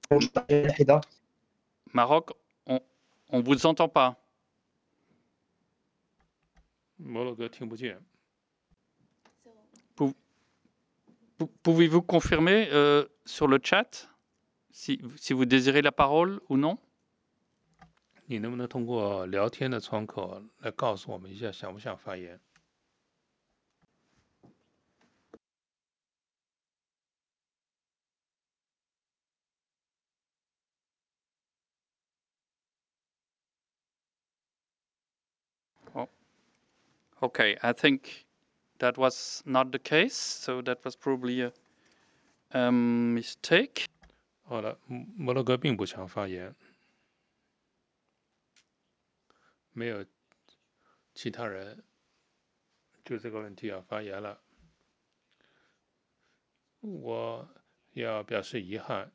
Maroc, on vous entend pas. 摩洛哥听不见。 Pouvez-vous confirmer sur le chat si vous désirez la parole ou non? 你能不能通过聊天的窗口来告诉我们一下，想不想发言？ Okay, I think that was not the case, so that was probably a mistake. 好了，摩洛哥并不想发言，没有其他人就这个问题要发言了。我要表示遗憾，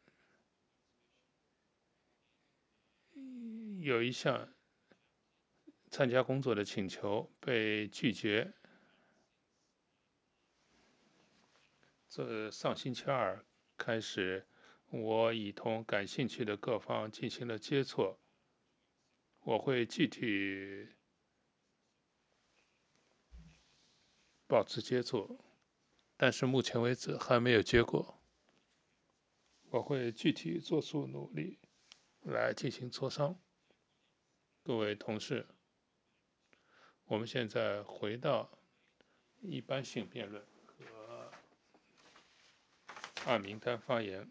有一项参加工作的请求被拒绝。自上星期二开始，我已同感兴趣的各方进行了接触，我会具体保持接触，但是目前为止还没有结果。我会具体做出努力来进行磋商。各位同事，我们现在回到一般性辩论和按名单发言。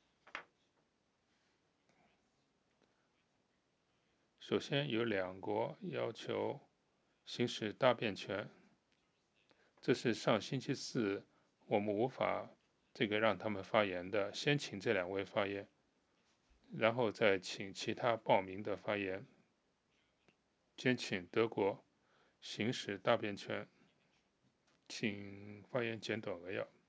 首先有2国要求行使答辩权，这是上星期四我们无法让他们发言的，先请这2位发言，然后再请其他报名的发言。先请德国行使答辩权，请发言简短扼要。